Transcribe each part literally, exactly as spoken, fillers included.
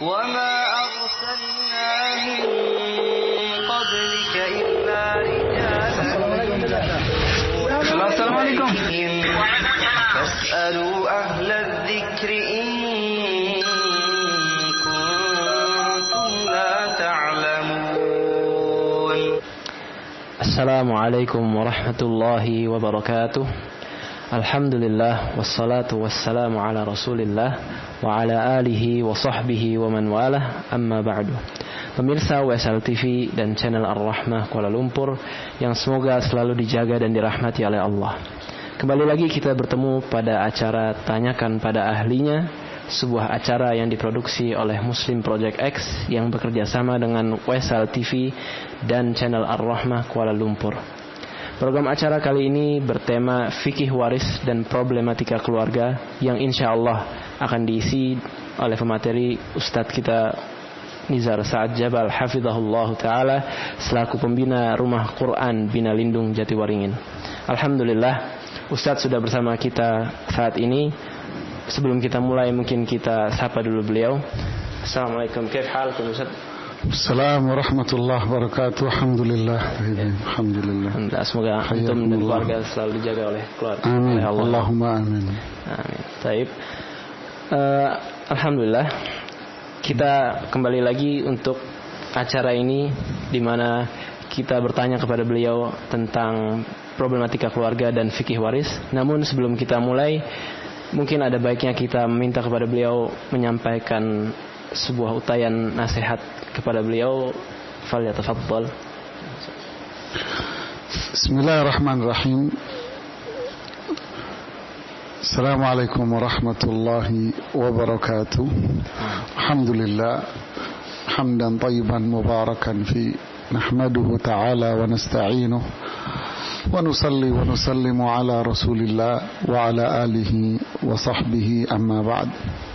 وما أرسلنا من قبلك إلا رجالا السلام عليكم فاسألوا أهل الذكر إن كنتم لا تعلمون. السلام عليكم ورحمة الله وبركاته. Alhamdulillah wassalatu wassalamu ala rasulillah wa ala alihi wa sahbihi wa man walah, amma ba'du. Pemirsa W S L T V dan channel Ar-Rahmah Kuala Lumpur yang semoga selalu dijaga dan dirahmati oleh Allah. Kembali lagi kita bertemu pada acara Tanyakan pada Ahlinya, sebuah acara yang diproduksi oleh Muslim Project X yang bekerja sama dengan W S L T V dan channel Ar-Rahmah Kuala Lumpur. Program acara kali ini bertema fikih waris dan problematika keluarga yang insya Allah akan diisi oleh pemateri Ustadz kita Nizar Sa'ad Jabal hafizahullah ta'ala selaku pembina Rumah Quran Bina Lindung Jatiwaringin. Alhamdulillah Ustadz sudah bersama kita saat ini. Sebelum kita mulai mungkin kita sapa dulu beliau. Assalamualaikum, kaif halkum Ustadz? Assalamualaikum warahmatullahi wabarakatuh. Alhamdulillah. Alhamdulillah. Semoga antum dan keluarga selalu dijaga oleh keluarga. Amin. Oleh Allah. Allahumma amin. Amin. Baik. Uh, Alhamdulillah. Kita kembali lagi untuk acara ini di mana kita bertanya kepada beliau tentang problematika keluarga dan fikih waris. Namun sebelum kita mulai, mungkin ada baiknya kita meminta kepada beliau menyampaikan sebuah utayan nasihat kepada beliau. Falyatafaddal. Bismillahirrahmanirrahim. Assalamualaikum warahmatullahi wabarakatuh. Alhamdulillah hamdan tayyiban mubarakan fi nahmaduhu ta'ala wa nasta'inuhu wa nusalli wa nusallimu ala rasulillah wa ala alihi wa sahbihi, amma ba'd.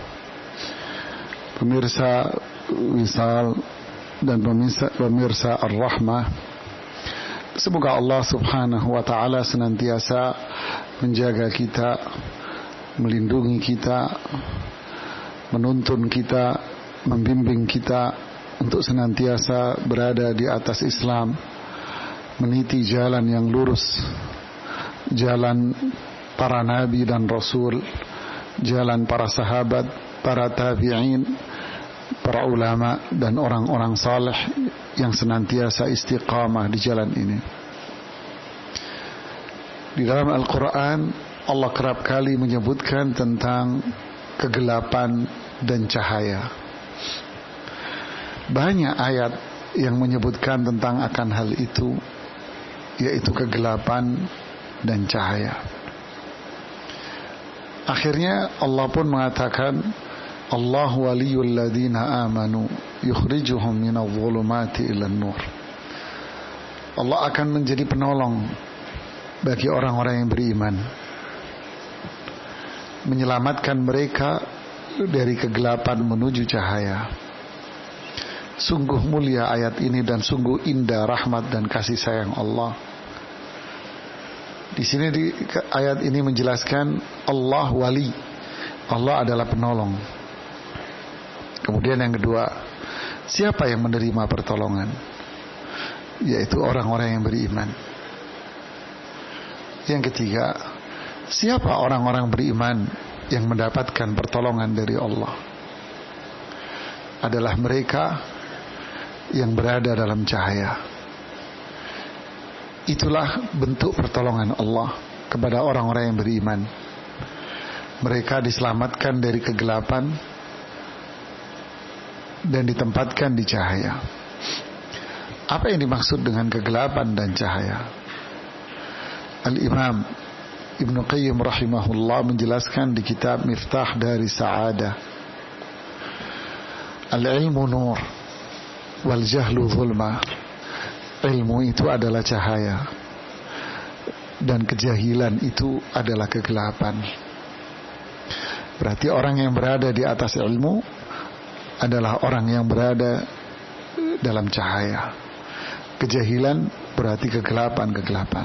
Pemirsa Wisal dan pemirsa, pemirsa Ar-Rahmah, semoga Allah subhanahu wa ta'ala senantiasa menjaga kita, melindungi kita, menuntun kita, membimbing kita untuk senantiasa berada di atas Islam, meniti jalan yang lurus, jalan para nabi dan rasul, jalan para sahabat, para tabi'in, para ulama dan orang-orang saleh yang senantiasa istiqamah di jalan ini. Di dalam Al-Quran Allah kerap kali menyebutkan tentang kegelapan dan cahaya. Banyak ayat yang menyebutkan tentang akan hal itu, yaitu kegelapan dan cahaya. Akhirnya Allah pun mengatakan, Allah waliyul ladina amanu yukhrijuhum minadh dhulumati ilan nur. Allah akan menjadi penolong bagi orang-orang yang beriman, menyelamatkan mereka dari kegelapan menuju cahaya. Sungguh mulia ayat ini dan sungguh indah rahmat dan kasih sayang Allah. Di sini di ayat ini menjelaskan Allah wali, Allah adalah penolong. Kemudian yang kedua, siapa yang menerima pertolongan? Yaitu orang-orang yang beriman. Yang ketiga, siapa orang-orang beriman yang mendapatkan pertolongan dari Allah? Adalah mereka yang berada dalam cahaya. Itulah bentuk pertolongan Allah kepada orang-orang yang beriman. Mereka diselamatkan dari kegelapan dan ditempatkan di cahaya. Apa yang dimaksud dengan kegelapan dan cahaya? Al-Imam Ibnu Qayyim rahimahullah menjelaskan di kitab Miftah Dari Sa'adah, al-ilmu nur wal jahlu zulma. Ilmu itu adalah cahaya dan kejahilan itu adalah kegelapan. Berarti orang yang berada di atas ilmu adalah orang yang berada dalam cahaya. Kejahilan berarti kegelapan-kegelapan.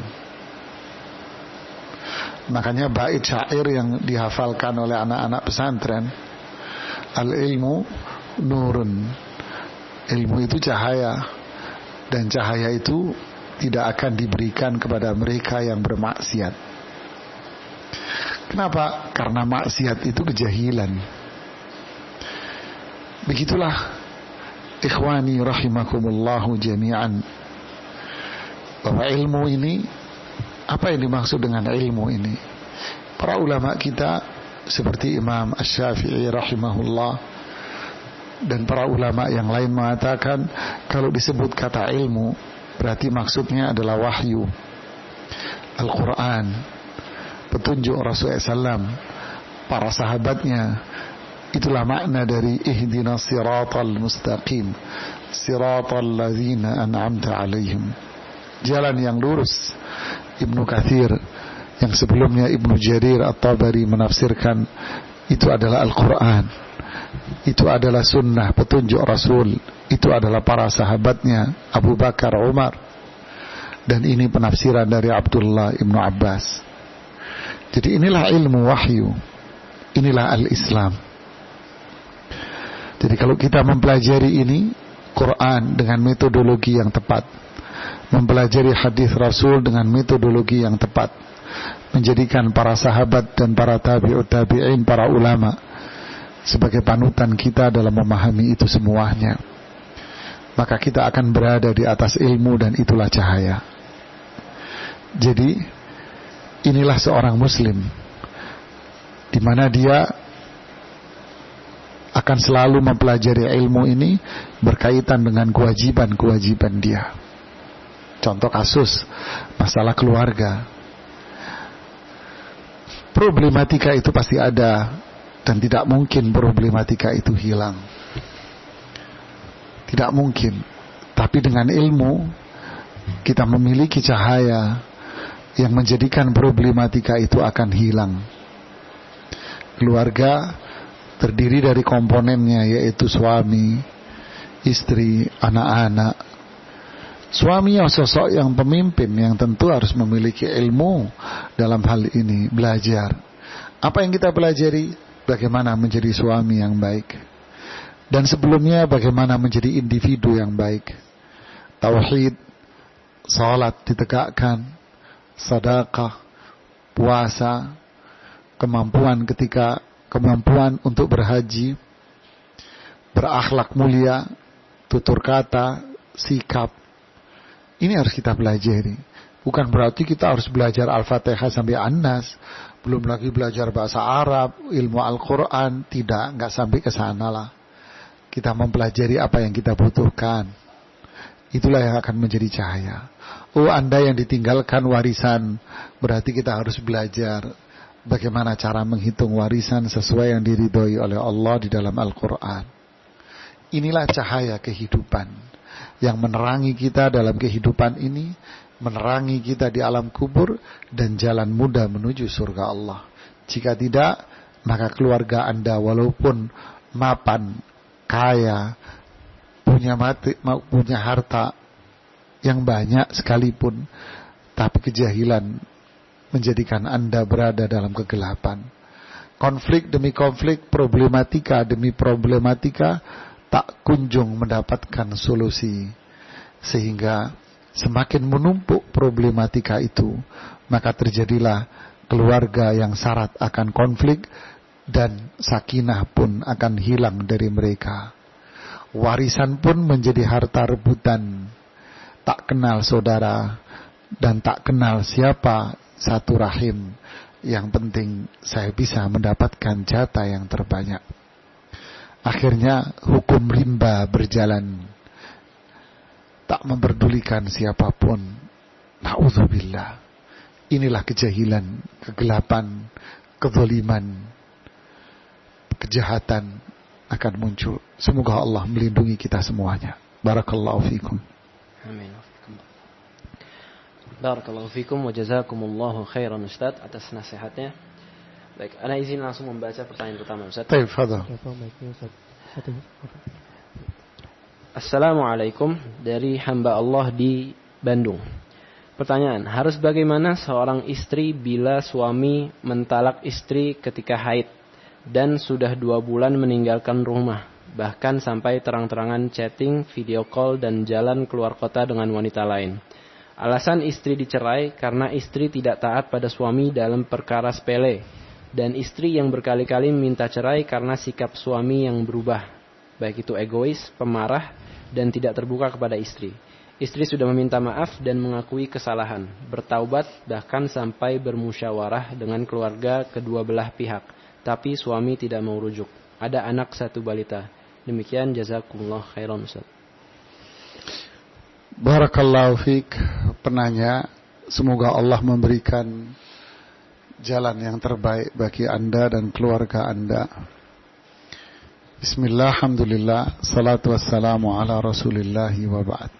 Makanya bait syair yang dihafalkan oleh anak-anak pesantren, al-ilmu nurun. Ilmu itu cahaya, dan cahaya itu tidak akan diberikan kepada mereka yang bermaksiat. Kenapa? Karena maksiat itu kejahilan. Begitulah ikhwani rahimakumullahu jami'an, bahwa ilmu ini, apa yang dimaksud dengan ilmu ini? Para ulama kita seperti Imam Asy-Syafi'i rahimahullah dan para ulama yang lain mengatakan, kalau disebut kata ilmu berarti maksudnya adalah wahyu, Al-Quran, petunjuk Rasulullah shallallahu alaihi wasallam, para sahabatnya. Itulah makna dari ihdinas siratal mustaqim, siratal ladzina an'amta alaihim, jalan yang lurus. Ibnu Katsir, yang sebelumnya Ibnu Jarir At-Tabari menafsirkan itu adalah Al-Quran, itu adalah sunnah, petunjuk Rasul, itu adalah para sahabatnya Abu Bakar, Umar. Dan ini penafsiran dari Abdullah Ibnu Abbas. Jadi inilah ilmu wahyu, inilah al-Islam. Jadi kalau kita mempelajari ini, Quran dengan metodologi yang tepat, mempelajari hadis Rasul dengan metodologi yang tepat, menjadikan para sahabat dan para tabi'ut tabi'in, para ulama sebagai panutan kita dalam memahami itu semuanya, maka kita akan berada di atas ilmu, dan itulah cahaya. Jadi inilah seorang muslim, di mana dia akan selalu mempelajari ilmu ini berkaitan dengan kewajiban-kewajiban dia. Contoh kasus masalah keluarga, problematika itu pasti ada, dan tidak mungkin problematika itu hilang, tidak mungkin. Tapi dengan ilmu kita memiliki cahaya yang menjadikan problematika itu akan hilang. Keluarga terdiri dari komponennya, yaitu suami, istri, anak-anak. Suami yang sosok yang pemimpin, yang tentu harus memiliki ilmu dalam hal ini, belajar. Apa yang kita pelajari? Bagaimana menjadi suami yang baik, dan sebelumnya bagaimana menjadi individu yang baik. Tauhid, salat ditegakkan, sedekah, puasa, kemampuan ketika kemampuan untuk berhaji, berakhlak mulia, tutur kata, sikap. Ini harus kita pelajari. Bukan berarti kita harus belajar Al-Fatihah sampai An-Nas, belum lagi belajar bahasa Arab, ilmu Al-Quran. Tidak, nggak sampai ke sana lah. Kita mempelajari apa yang kita butuhkan. Itulah yang akan menjadi cahaya. Oh, Anda yang ditinggalkan warisan, berarti kita harus belajar bagaimana cara menghitung warisan sesuai yang diridhoi oleh Allah di dalam Al-Quran. Inilah cahaya kehidupan yang menerangi kita dalam kehidupan ini, menerangi kita di alam kubur, dan jalan mudah menuju surga Allah. Jika tidak, maka keluarga Anda walaupun mapan, kaya, punya mati, punya harta yang banyak sekalipun, tapi kejahilan menjadikan Anda berada dalam kegelapan. Konflik demi konflik, problematika demi problematika, tak kunjung mendapatkan solusi. Sehingga semakin menumpuk problematika itu, maka terjadilah keluarga yang syarat akan konflik, dan sakinah pun akan hilang dari mereka. Warisan pun menjadi harta rebutan, tak kenal saudara, dan tak kenal siapa satu rahim. Yang penting saya bisa mendapatkan jatah yang terbanyak. Akhirnya hukum rimba berjalan, tak memperdulikan siapapun. Na'udzubillah. Inilah kejahilan, kegelapan, kezaliman, kejahatan akan muncul. Semoga Allah melindungi kita semuanya. Barakallahu fikum. Amin. Barakallahu fikum wa jazakumullahu khairan Ustaz atas nasihatnya. Baik, ana izin langsung membaca pertanyaan pertama Ustaz. Baik, fadhal. Assalamualaikum, dari hamba Allah di Bandung. Pertanyaan, harus bagaimana seorang istri bila suami mentalak istri ketika haid dan sudah dua bulan meninggalkan rumah? bahkan sampai terang-terangan chatting, video call, dan jalan keluar kota dengan wanita lain. Alasan istri dicerai karena istri tidak taat pada suami dalam perkara sepele, dan istri yang berkali-kali minta cerai karena sikap suami yang berubah, baik itu egois, pemarah, dan tidak terbuka kepada istri. Istri sudah meminta maaf dan mengakui kesalahan, bertaubat, bahkan sampai bermusyawarah dengan keluarga kedua belah pihak, tapi suami tidak mau rujuk. Ada anak satu balita. Demikian, jazakumullah khairan Ustaz. Barakallahu fiik penanya, semoga Allah memberikan jalan yang terbaik bagi Anda dan keluarga Anda. Bismillah, alhamdulillah, salatu wassalamu ala rasulillahi wa ba'd.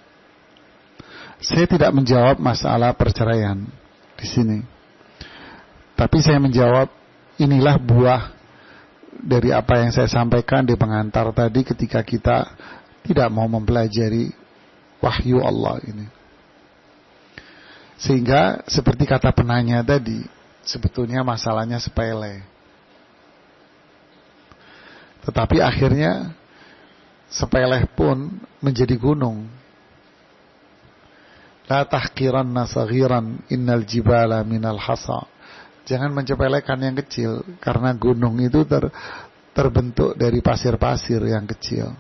Saya tidak menjawab masalah perceraian di sini, tapi saya menjawab inilah buah dari apa yang saya sampaikan di pengantar tadi ketika kita tidak mau mempelajari wahyu Allah ini. Sehingga seperti kata penanya tadi, sebetulnya masalahnya sepele. Tetapi akhirnya sepele pun menjadi gunung. La tahqiranna saghiran innal jibala minal hasa. Jangan mencepelekan yang kecil, karena gunung itu ter, terbentuk dari pasir-pasir yang kecil.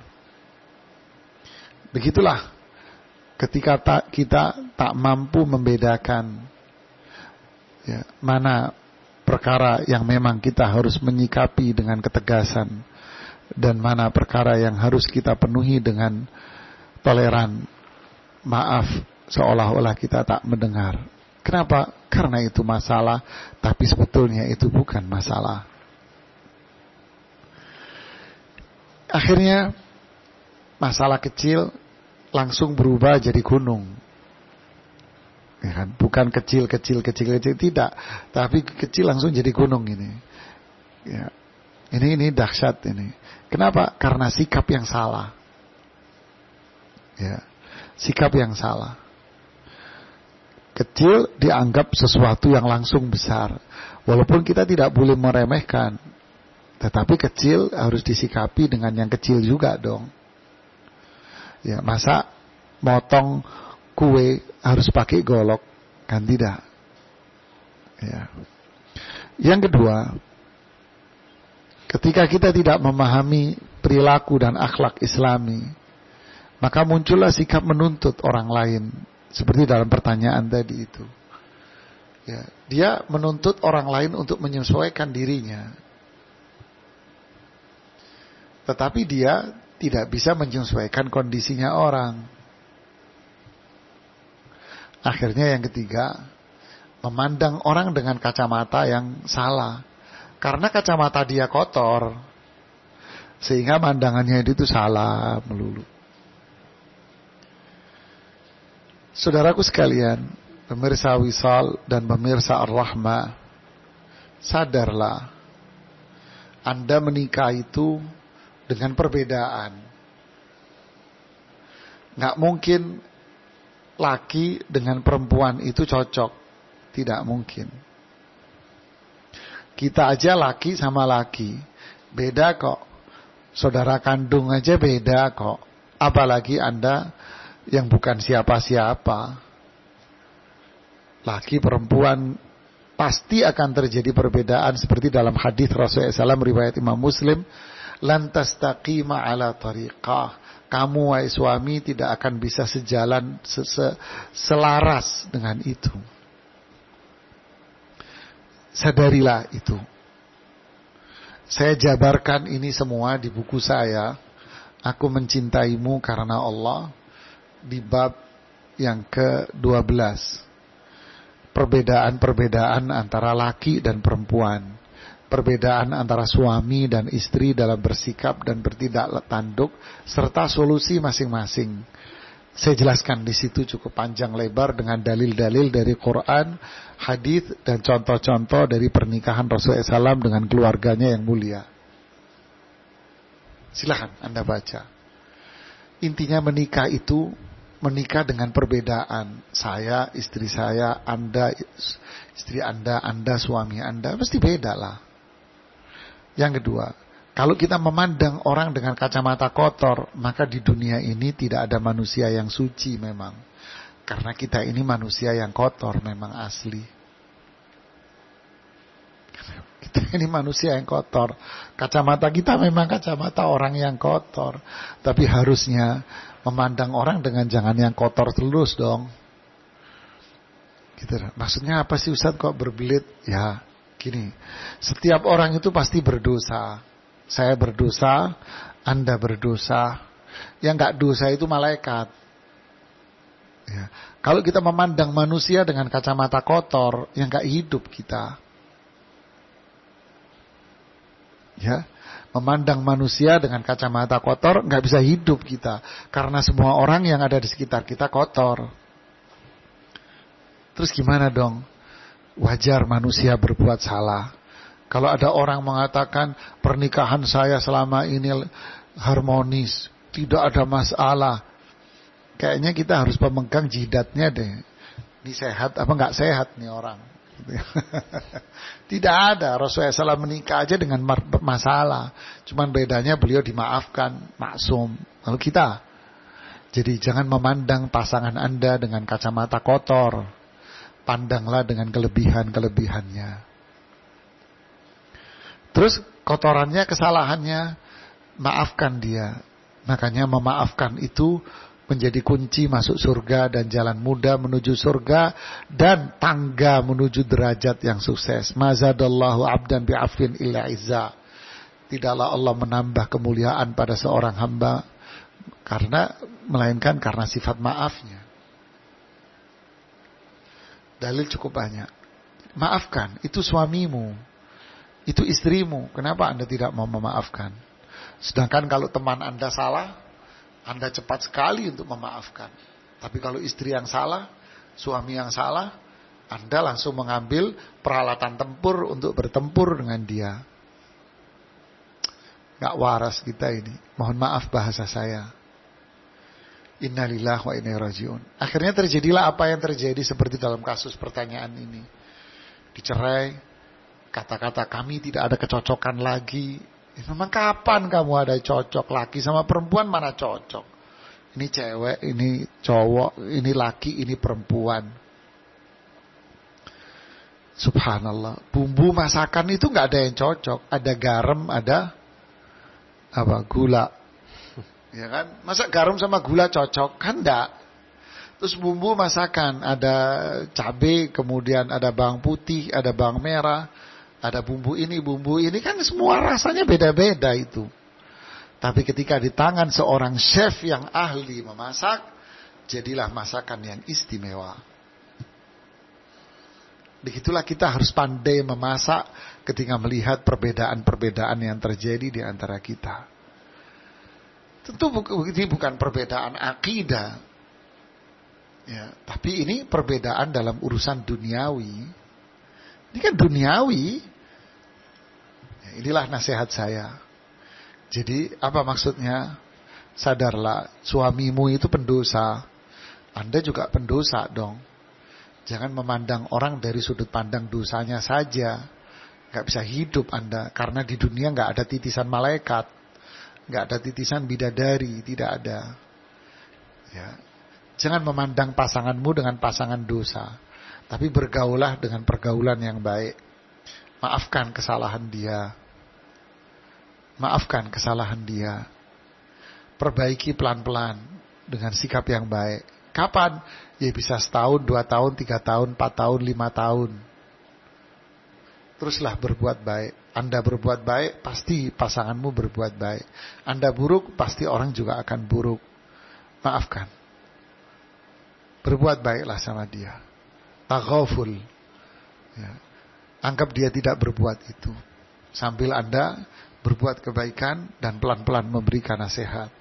Begitulah ketika tak, kita tak mampu membedakan ya, mana perkara yang memang kita harus menyikapi dengan ketegasan dan mana perkara yang harus kita penuhi dengan toleran, maaf, seolah-olah kita tak mendengar. Kenapa? Karena itu masalah, tapi sebetulnya itu bukan masalah. Akhirnya masalah kecil langsung berubah jadi gunung, ya kan? Bukan kecil kecil kecil kecil tidak, tapi kecil langsung jadi gunung ini. Ya. Ini ini dahsyat ini. Kenapa? Karena sikap yang salah. Ya, sikap yang salah. Kecil dianggap sesuatu yang langsung besar, walaupun kita tidak boleh meremehkan, tetapi kecil harus disikapi dengan yang kecil juga dong. Ya, masa motong kue harus pakai golok? Kan tidak. Ya. Yang kedua, ketika kita tidak memahami perilaku dan akhlak Islami, maka muncullah sikap menuntut orang lain, seperti dalam pertanyaan tadi itu. Ya, dia menuntut orang lain untuk menyesuaikan dirinya, tetapi dia tidak bisa menyesuaikan kondisinya orang. Akhirnya yang ketiga, memandang orang dengan kacamata yang salah. Karena kacamata dia kotor, sehingga pandangannya itu salah melulu. Saudaraku sekalian, pemirsa Wisal dan pemirsa Ar-Rahmah, sadarlah, Anda menikah itu dengan perbedaan. Nggak mungkin laki dengan perempuan itu cocok. Tidak mungkin. Kita aja laki sama laki, beda kok. Saudara kandung aja beda kok. Apalagi Anda yang bukan siapa-siapa. Laki perempuan pasti akan terjadi perbedaan, seperti dalam hadis Rasulullah shallallahu alaihi wasallam riwayat Imam Muslim, lan tastaqima ala tariqah. Kamu wahai suami tidak akan bisa sejalan selaras dengan itu. Sadarilah itu. Saya jabarkan ini semua di buku saya, Aku Mencintaimu Karena Allah, di bab yang ke dua belas. Perbedaan-perbedaan antara laki dan perempuan. Perbedaan antara suami dan istri dalam bersikap dan bertindak tanduk, serta solusi masing-masing. Saya jelaskan di situ cukup panjang lebar dengan dalil-dalil dari Quran, hadis, dan contoh-contoh dari pernikahan Rasulullah shallallahu alaihi wasallam dengan keluarganya yang mulia. Silakan Anda baca. Intinya menikah itu menikah dengan perbedaan. Saya, istri saya, Anda, istri Anda, Anda, suami Anda, mesti beda lah. Yang kedua, Kalau kita memandang orang dengan kacamata kotor, maka di dunia ini tidak ada manusia yang suci memang. Karena kita ini manusia yang kotor memang asli. Kita ini manusia yang kotor. Kacamata kita memang kacamata orang yang kotor. Tapi harusnya memandang orang dengan jangan yang kotor terus dong. Gitu. Maksudnya apa sih Ustaz kok berbelit? Ya gini, setiap orang itu pasti berdosa. Saya berdosa, Anda berdosa. Yang gak dosa itu malaikat. Ya. Kalau kita memandang manusia dengan kacamata kotor, yang gak hidup kita. Ya, memandang manusia dengan kacamata kotor nggak bisa hidup kita, karena semua orang yang ada di sekitar kita kotor. Terus gimana dong? Wajar manusia berbuat salah. Kalau ada orang mengatakan pernikahan saya selama ini harmonis, tidak ada masalah, kayaknya kita harus pemegang jidatnya deh. Ini sehat apa nggak sehat nih orang? Tidak ada. Rasulullah shallallahu alaihi wasallam menikah aja dengan masalah. Cuman bedanya beliau dimaafkan, maksum. Lalu kita, jadi jangan memandang pasangan Anda dengan kacamata kotor. Pandanglah dengan kelebihan-kelebihannya. Terus kotorannya, kesalahannya, maafkan dia. Makanya memaafkan itu menjadi kunci masuk surga dan jalan mudah menuju surga dan tangga menuju derajat yang sukses. Mazadallahu abdan bi'afin illa izza. Tidaklah Allah menambah kemuliaan pada seorang hamba karena melainkan karena sifat maafnya. Dalil cukup banyak. Maafkan, itu suamimu, itu istrimu. Kenapa Anda tidak mau memaafkan? Sedangkan kalau teman Anda salah, Anda cepat sekali untuk memaafkan. Tapi kalau istri yang salah, suami yang salah, Anda langsung mengambil peralatan tempur untuk bertempur dengan dia. Gak waras kita ini. Mohon maaf bahasa saya. Innalillahi wa inna ilaihi raji'un. Akhirnya terjadilah apa yang terjadi seperti dalam kasus pertanyaan ini. Dicerai, kata-kata kami tidak ada kecocokan lagi. Memang kapan kamu ada cocok? Laki sama perempuan mana cocok? Ini cewek, ini cowok, ini laki, ini perempuan. Subhanallah. Bumbu masakan itu gak ada yang cocok. Ada garam, ada apa? Gula. Ya kan? Masa garam sama gula cocok? Kan enggak. Terus bumbu masakan, ada cabai, kemudian ada bawang putih, ada bawang merah, ada bumbu ini, bumbu ini, kan semua rasanya beda-beda itu. Tapi ketika di tangan seorang chef yang ahli memasak, jadilah masakan yang istimewa. Begitulah kita harus pandai memasak ketika melihat perbedaan-perbedaan yang terjadi di antara kita. Tentu ini bukan perbedaan akidah, ya, tapi ini perbedaan dalam urusan duniawi. Ini kan duniawi. Ya, inilah nasihat saya. Jadi apa maksudnya? Sadarlah, suamimu itu pendosa. Anda juga pendosa dong. Jangan memandang orang dari sudut pandang dosanya saja. Gak bisa hidup Anda. Karena di dunia gak ada titisan malaikat. Gak ada titisan bidadari. Tidak ada. Ya. Jangan memandang pasanganmu dengan pasangan dosa. Tapi bergaulah dengan pergaulan yang baik. Maafkan kesalahan dia. Maafkan kesalahan dia. Perbaiki pelan-pelan dengan sikap yang baik. Kapan? Ya bisa setahun, dua tahun, tiga tahun, empat tahun, lima tahun. Teruslah berbuat baik. Anda berbuat baik, pasti pasanganmu berbuat baik. Anda buruk, pasti orang juga akan buruk. Maafkan. Berbuat baiklah sama dia. Taghaful. Ya. Anggap dia tidak berbuat itu. Sambil Anda berbuat kebaikan dan pelan-pelan memberikan nasihat.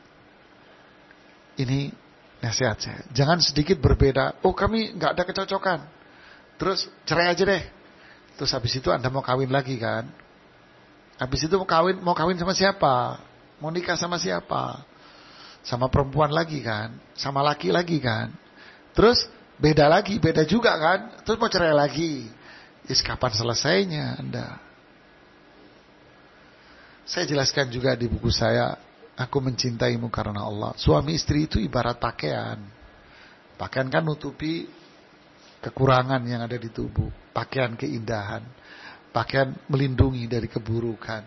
Ini nasihat saya. Jangan sedikit berbeda. Oh, kami gak ada kecocokan. Terus cerai aja deh. Terus habis itu Anda mau kawin lagi kan? Habis itu mau kawin, mau kawin sama siapa? Mau nikah sama siapa? Sama perempuan lagi kan? Sama laki lagi kan? Terus beda lagi, beda juga kan? Terus mau cerai lagi. Is kapan selesainya Anda? Saya jelaskan juga di buku saya, Aku Mencintaimu Karena Allah. Suami istri itu ibarat pakaian. Pakaian kan nutupi kekurangan yang ada di tubuh. Pakaian keindahan. Pakaian melindungi dari keburukan.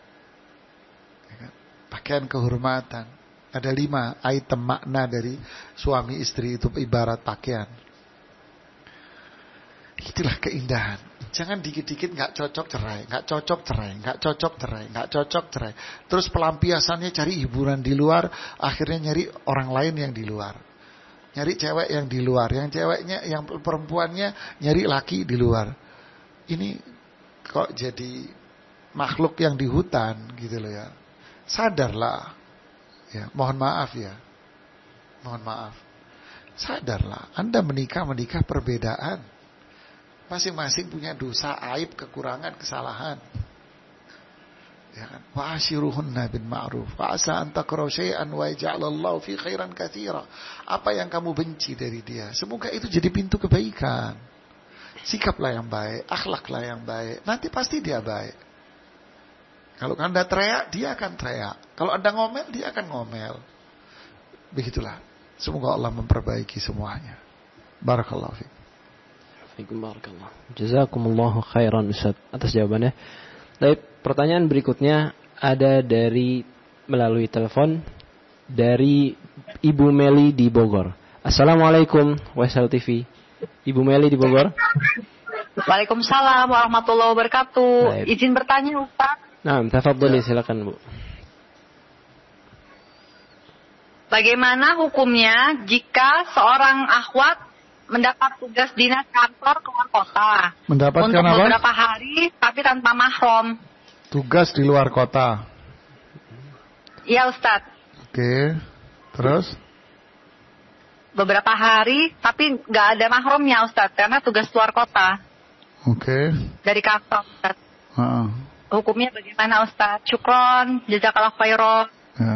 Pakaian kehormatan. Ada lima item makna dari suami istri itu ibarat pakaian. Itulah keindahan. Jangan dikit-dikit gak cocok cerai, gak cocok cerai, gak cocok cerai, gak cocok cerai. Terus pelampiasannya cari hiburan di luar, akhirnya nyari orang lain yang di luar. Nyari cewek yang di luar, yang ceweknya, yang perempuannya nyari laki di luar. Ini kok jadi makhluk yang di hutan gitu loh ya. Sadarlah. Ya, mohon maaf ya. Mohon maaf. Sadarlah, Anda menikah-menikah perbedaan. Masing-masing punya dosa, aib, kekurangan, kesalahan. Ya kan? Wa ashiruhunna bil ma'ruf. Wa asa an takrahu syai'an wa yaj'alallahu fi khairan katsira. Apa yang kamu benci dari dia, semoga itu jadi pintu kebaikan. Sikaplah yang baik, akhlaklah yang baik. Nanti pasti dia baik. Kalau Anda teriak, dia akan teriak. Kalau Anda ngomel, dia akan ngomel. Begitulah. Semoga Allah memperbaiki semuanya. Barakallahu fiik. Barakallah. Jazakumullahu khairan Ustaz atas jawabannya. Baik, pertanyaan berikutnya ada dari melalui telepon dari Ibu Meli di Bogor. Assalamualaikum Waisal T V. Ibu Meli di Bogor. Waalaikumsalam warahmatullahi wabarakatuh. Baik. Izin bertanya Ustaz. Nah, tafadhali silakan Bu. Bagaimana hukumnya jika seorang akhwat mendapat tugas dinas kantor keluar kota Mendapatkan untuk apa? beberapa hari tapi tanpa mahram? Tugas di luar kota. Iya Ustaz. Oke. Terus? Beberapa hari tapi nggak ada mahramnya Ustaz karena tugas luar kota. Oke. Dari kantor Ustaz. Uh-uh. Hukumnya bagaimana Ustaz? Syukron, jazakallahu khairan. Ya.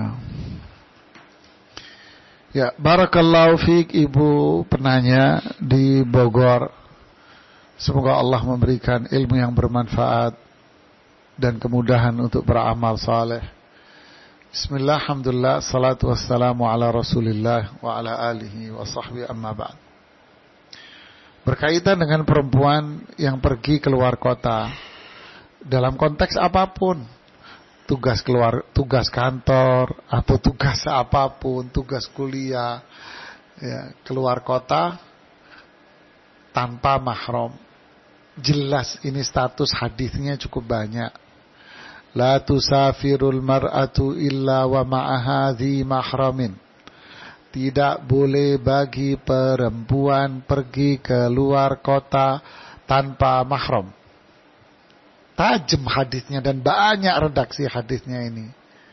Ya, barakallahu fiik Ibu penanya di Bogor. Semoga Allah memberikan ilmu yang bermanfaat dan kemudahan untuk beramal saleh. Bismillah, alhamdulillah, salatu wassalamu ala Rasulillah wa ala alihi wa sahbihi amma ba'd. Berkaitan dengan perempuan yang pergi keluar kota dalam konteks apapun, tugas keluar, tugas kantor atau tugas apapun, tugas kuliah, ya, keluar kota tanpa mahram. Jelas ini status hadisnya cukup banyak. La tusafirul mar'atu illa wa ma'aha dhi mahramin. Tidak boleh bagi perempuan pergi keluar kota tanpa mahram. Tajam hadisnya dan banyak redaksi hadisnya ini.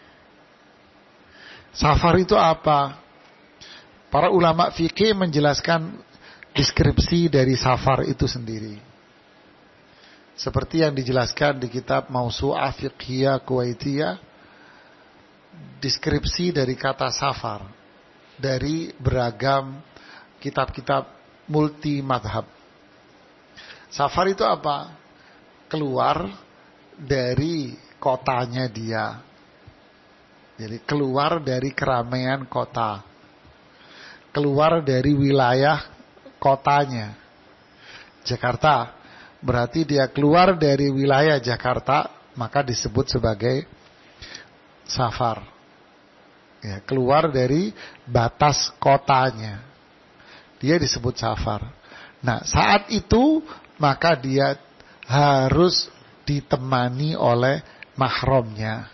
Safar itu apa? Para ulama fikih menjelaskan deskripsi dari safar itu sendiri. Seperti yang dijelaskan di kitab Mausu'ah Fiqhiyah Kuwaitiyah, deskripsi dari kata safar dari beragam kitab-kitab multi madhab. Safar itu apa? Keluar dari kotanya dia. Jadi keluar dari keramaian kota. Keluar dari wilayah kotanya. Jakarta. Berarti dia keluar dari wilayah Jakarta, maka disebut sebagai safar. Ya, keluar dari batas kotanya. Dia disebut safar. Nah, saat itu maka dia harus ditemani oleh mahramnya.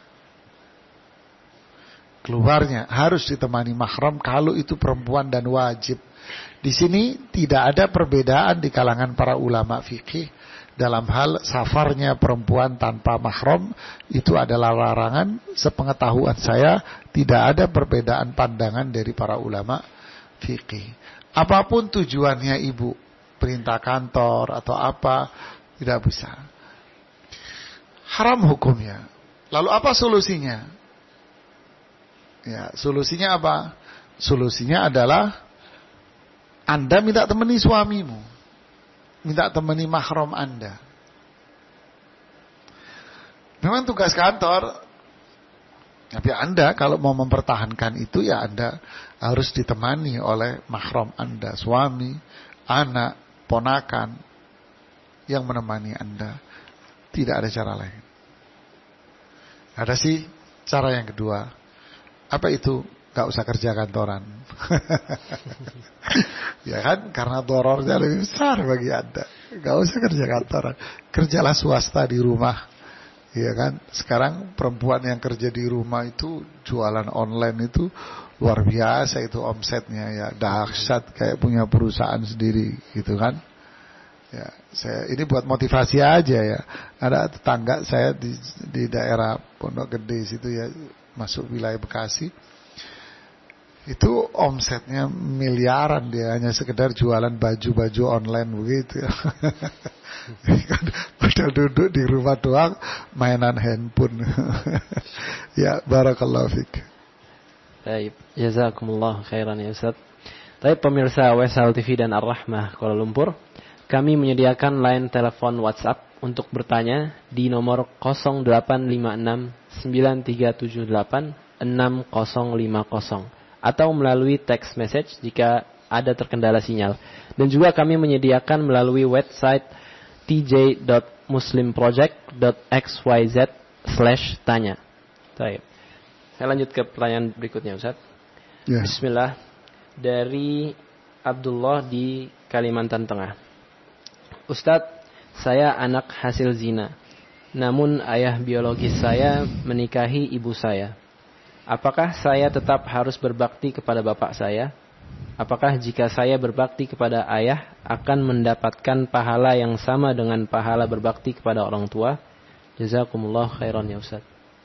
Keluarnya harus ditemani mahram kalau itu perempuan dan wajib. Di sini tidak ada perbedaan di kalangan para ulama fikih dalam hal safarnya perempuan tanpa mahram. Itu adalah larangan. Sepengetahuan saya tidak ada perbedaan pandangan dari para ulama fikih. Apapun tujuannya ibu, perintah kantor atau apa, tidak bisa. Haram hukumnya. Lalu apa solusinya? Ya, solusinya apa? Solusinya adalah Anda minta temani suamimu, minta temani mahram Anda. Memang tugas kantor Tapi Anda kalau mau mempertahankan itu, ya Anda harus ditemani oleh mahram Anda, suami, anak, ponakan yang menemani Anda. Tidak ada cara lain. Ada sih cara yang kedua. Apa itu? Gak usah kerja kantoran. Ya kan? Karena dorornya lebih besar bagi Anda. Gak usah kerja kantoran. Kerjalah swasta di rumah. Ya kan? Sekarang perempuan yang kerja di rumah itu jualan online itu luar biasa itu omsetnya ya, dahsyat kayak punya perusahaan sendiri gitu kan. Ya, saya ini buat motivasi aja ya. Ada tetangga saya di di daerah Pondok Gede situ ya, masuk wilayah Bekasi. Itu omsetnya miliaran, dia hanya sekedar jualan baju-baju online begitu ya. Padahal duduk di rumah doang mainan handphone. Ya, barakallahu fik. Baik, jazakumullah khairan ya Ustaz. Baik pemirsa W S L T V dan Ar-Rahmah Kuala Lumpur, kami menyediakan line telepon WhatsApp untuk bertanya di nomor nol delapan lima enam sembilan tiga tujuh delapan enam nol lima nol atau melalui text message jika ada terkendala sinyal. Dan juga kami menyediakan melalui website t j dot muslimproject dot x y z slash tanya. Baik. Saya lanjut ke pertanyaan berikutnya Ustaz. Yeah. Bismillah. Dari Abdullah di Kalimantan Tengah. Ustaz, saya anak hasil zina. Namun ayah biologis saya menikahi ibu saya. Apakah saya tetap harus berbakti kepada bapak saya? Apakah jika saya berbakti kepada ayah akan mendapatkan pahala yang sama dengan pahala berbakti kepada orang tua? Jazakumullah khairan ya Ustaz.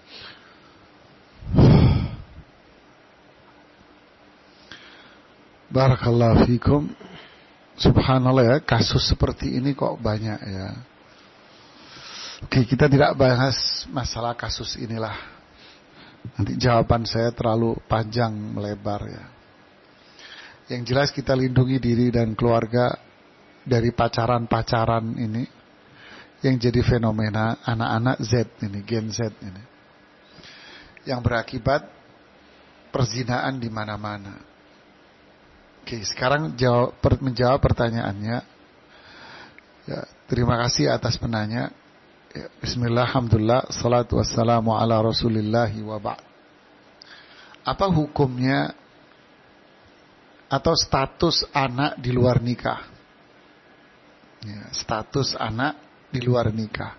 Barakallahu fikum. Subhanallah ya, kasus seperti ini kok banyak ya. Oke, kita tidak bahas masalah kasus inilah. Nanti jawaban saya terlalu panjang melebar ya. Yang jelas kita lindungi diri dan keluarga dari pacaran-pacaran ini yang jadi fenomena anak-anak Z ini, Gen Z ini, yang berakibat perzinaan di mana-mana. Oke, sekarang jawab, per, menjawab pertanyaannya. Ya, terima kasih atas penanya. Ya, Bismillah, alhamdulillah, salatu wassalamu ala rasulillahi wa ba'd. Apa hukumnya atau status anak di luar nikah? Ya, status anak di luar nikah.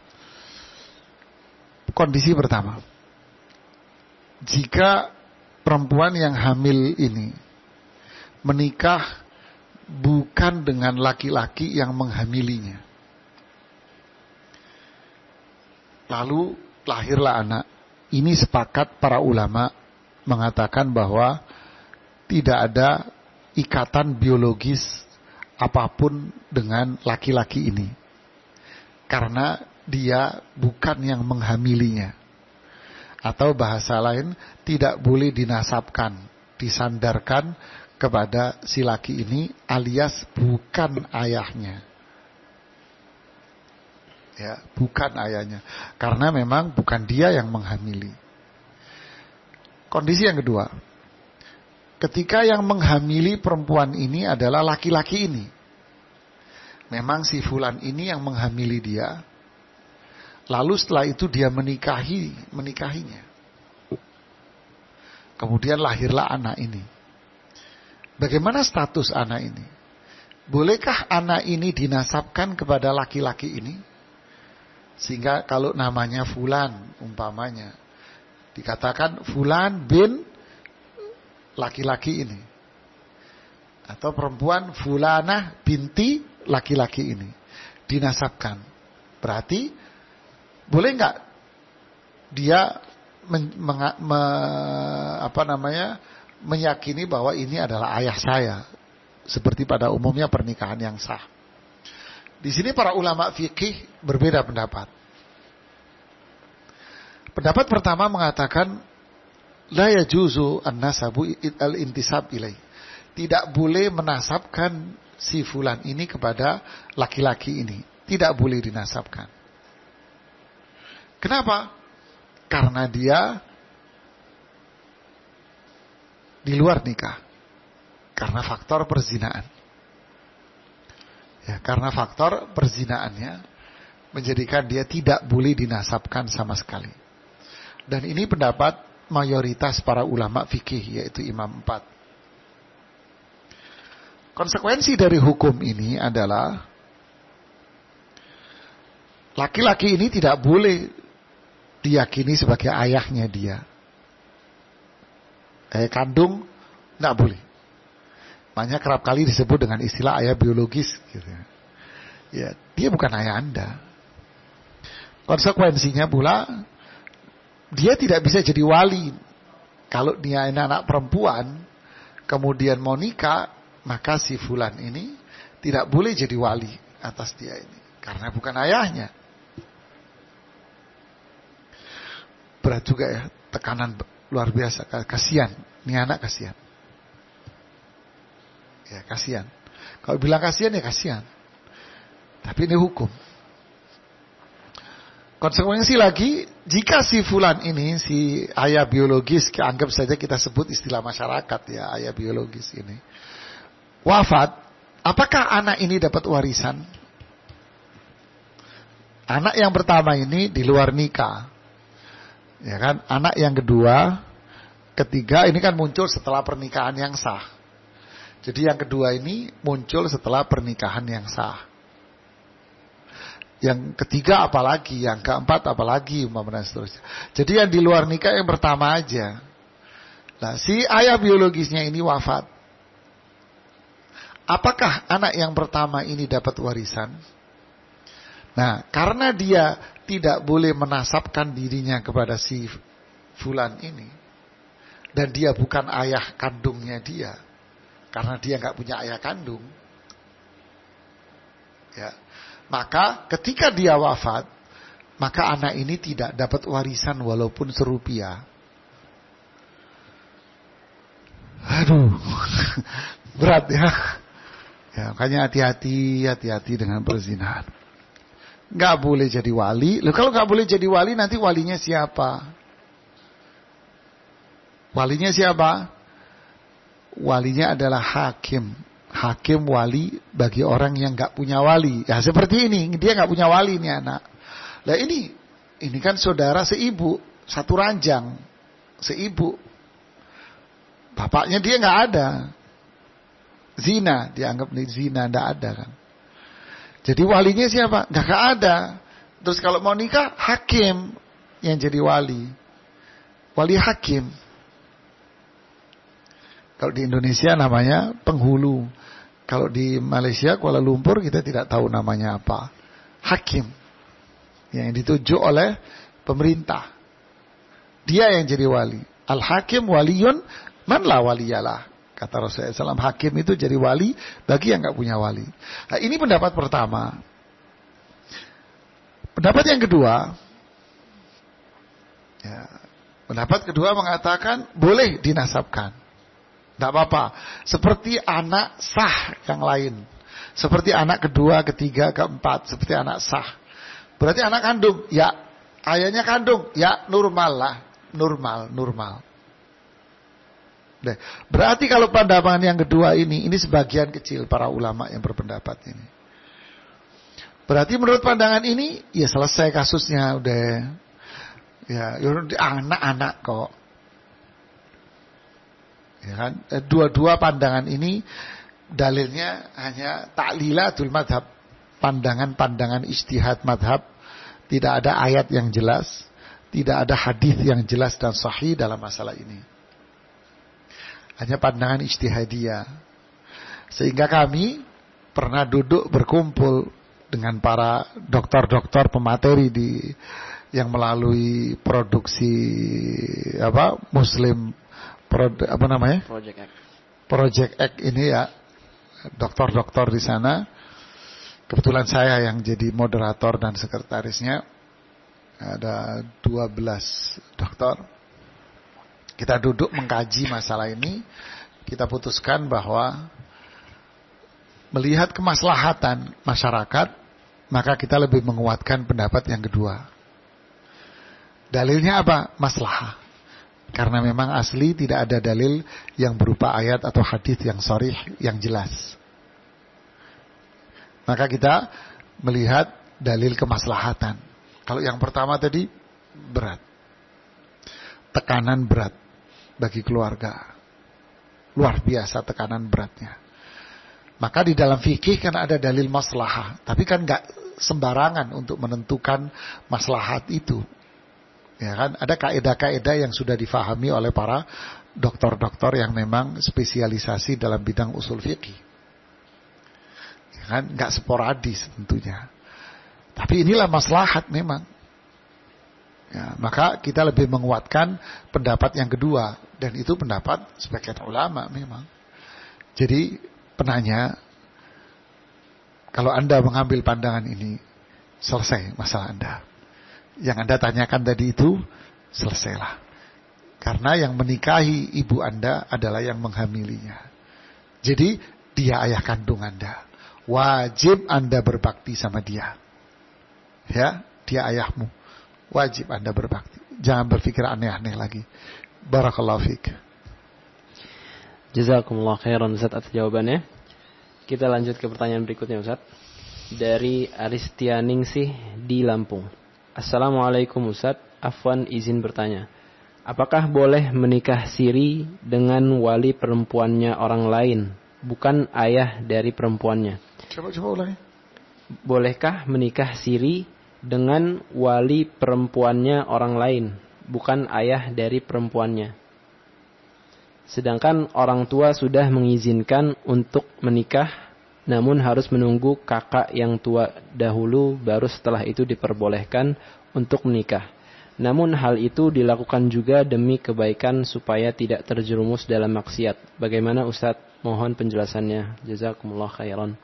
Kondisi pertama, jika perempuan yang hamil ini menikah bukan dengan laki-laki yang menghamilinya, lalu lahirlah anak, ini sepakat para ulama mengatakan bahwa tidak ada ikatan biologis apapun dengan laki-laki ini, karena dia bukan yang menghamilinya, atau bahasa lain tidak boleh dinasabkan, disandarkan kepada si laki ini, alias bukan ayahnya. Ya, bukan ayahnya, karena memang bukan dia yang menghamili. Kondisi yang kedua, ketika yang menghamili perempuan ini adalah laki-laki ini, memang si fulan ini yang menghamili dia, lalu setelah itu dia menikahi menikahinya, kemudian lahirlah anak ini. Bagaimana status anak ini? Bolehkah anak ini dinasabkan kepada laki-laki ini? Sehingga kalau namanya Fulan umpamanya, dikatakan Fulan bin laki-laki ini, atau perempuan Fulanah binti laki-laki ini, dinasabkan. Berarti boleh nggak dia men, meng, me, apa namanya meyakini bahwa ini adalah ayah saya, seperti pada umumnya pernikahan yang sah. Di sini para ulama fikih berbeda pendapat. Pendapat pertama mengatakan la yajuzu an-nasabu al-intisab ilaih. Tidak boleh menasabkan si fulan ini kepada laki-laki ini. Tidak boleh dinasabkan. Kenapa? Karena dia di luar nikah karena faktor perzinaan. Ya, karena faktor perzinaannya menjadikan dia tidak boleh dinasabkan sama sekali. Dan ini pendapat mayoritas para ulama fikih, yaitu imam empat. Konsekuensi dari hukum ini adalah laki-laki ini tidak boleh diyakini sebagai ayahnya dia. Ayah kandung tidak boleh. Makanya kerap kali disebut dengan istilah ayah biologis. Gitu. Ya, dia bukan ayah Anda. Konsekuensinya pula dia tidak bisa jadi wali. Kalau dia anak perempuan kemudian mau nikah, maka si fulan ini tidak boleh jadi wali atas dia ini. Karena bukan ayahnya. Berat juga ya. Tekanan luar biasa. Kasihan. Ini anak kasihan. Ya kasihan. Kalau bilang kasihan ya kasihan. Tapi ini hukum. Konsekuensi lagi, jika si fulan ini, si ayah biologis, anggap saja kita sebut istilah masyarakat ya, ayah biologis ini wafat, apakah anak ini dapat warisan? Anak yang pertama ini di luar nikah, ya kan? Anak yang kedua, ketiga ini kan muncul setelah pernikahan yang sah. Jadi yang kedua ini muncul setelah pernikahan yang sah. Yang ketiga apalagi, yang keempat apalagi, umpamanya seterusnya. Jadi yang di luar nikah yang pertama aja. Nah, si ayah biologisnya ini wafat. Apakah anak yang pertama ini dapat warisan? Nah, karena dia tidak boleh menasabkan dirinya kepada si fulan ini, dan dia bukan ayah kandungnya dia, karena dia nggak punya ayah kandung, ya, maka ketika dia wafat, maka anak ini tidak dapat warisan walaupun serupiah. Aduh, berat ya. Ya, makanya hati-hati, hati-hati dengan perzinahan. Gak boleh jadi wali. Loh, kalau gak boleh jadi wali, nanti walinya siapa? Walinya siapa? Walinya adalah hakim. Hakim wali bagi orang yang gak punya wali. Ya seperti ini, dia gak punya wali nih anak. Lah ini, ini kan saudara seibu, satu ranjang, seibu. Bapaknya dia gak ada. Zina, dianggap zina, tidak ada kan. Jadi walinya siapa? Nggak ada. Terus kalau mau nikah, hakim yang jadi wali. Wali hakim. Kalau di Indonesia namanya penghulu. Kalau di Malaysia, Kuala Lumpur, kita tidak tahu namanya apa. Hakim. Yang ditunjuk oleh pemerintah. Dia yang jadi wali. Al-hakim waliyun man la waliyalah. Kata Rasulullah shallallahu alaihi wasallam, hakim itu jadi wali bagi yang nggak punya wali. Nah, ini pendapat pertama. Pendapat yang kedua, ya, pendapat kedua mengatakan boleh dinasabkan, tidak apa-apa. Seperti anak sah yang lain, seperti anak kedua, ketiga, keempat, seperti anak sah. Berarti anak kandung, ya ayahnya kandung, ya normal lah, normal, normal. Berarti kalau pandangan yang kedua ini, ini sebagian kecil para ulama yang berpendapat ini. Berarti menurut pandangan ini, ya selesai kasusnya udah. Ya, anak-anak kok. Ya kan? Dua-dua pandangan ini dalilnya hanya ta'lilatul madhab, pandangan-pandangan ijtihad madhab. Tidak ada ayat yang jelas, tidak ada hadis yang jelas dan sahih dalam masalah ini. Hanya pandangan ijtihadiyah. Sehingga kami pernah duduk berkumpul dengan para dokter-dokter pemateri di yang melalui produksi apa Muslim prod, apa namanya? Project X. Project X ini ya, dokter-dokter di sana. Kebetulan saya yang jadi moderator dan sekretarisnya. Ada dua belas dokter. Kita duduk mengkaji masalah ini, kita putuskan bahwa melihat kemaslahatan masyarakat, maka kita lebih menguatkan pendapat yang kedua. Dalilnya apa? Maslahah. Karena memang asli tidak ada dalil yang berupa ayat atau hadis yang sharih, yang jelas. Maka kita melihat dalil kemaslahatan. Kalau yang pertama tadi berat. Tekanan berat bagi keluarga. Luar biasa tekanan beratnya. Maka di dalam fikih kan ada dalil maslahah. Tapi kan gak sembarangan untuk menentukan maslahat itu. Ya kan, ada kaidah-kaidah yang sudah difahami oleh para doktor-doktor yang memang spesialisasi dalam bidang usul fikih. Ya kan, nggak sporadis tentunya. Tapi inilah maslahat memang. Ya, maka kita lebih menguatkan pendapat yang kedua, dan itu pendapat sebagian ulama memang. Jadi penanya, kalau Anda mengambil pandangan ini, selesai masalah Anda. Yang Anda tanyakan tadi itu selesailah. Karena yang menikahi ibu Anda adalah yang menghamilinya. Jadi dia ayah kandung Anda. Wajib Anda berbakti sama dia. Ya, dia ayahmu. Wajib Anda berbakti. Jangan berpikir aneh-aneh lagi. Barakallahu fiik. Jazakumullah khairan Ustaz atas jawabannya. Kita lanjut ke pertanyaan berikutnya Ustaz. Dari Aristianingsih di Lampung. Assalamualaikum Ustaz, Afwan izin bertanya. Apakah boleh menikah siri dengan wali perempuannya orang lain, bukan ayah dari perempuannya? Coba-coba ulangi. Bolehkah menikah siri dengan wali perempuannya orang lain, bukan ayah dari perempuannya? Sedangkan orang tua sudah mengizinkan untuk menikah, namun harus menunggu kakak yang tua dahulu baru setelah itu diperbolehkan untuk menikah. Namun hal itu dilakukan juga demi kebaikan supaya tidak terjerumus dalam maksiat. Bagaimana Ustaz? Mohon penjelasannya. Jazakumullah khairan.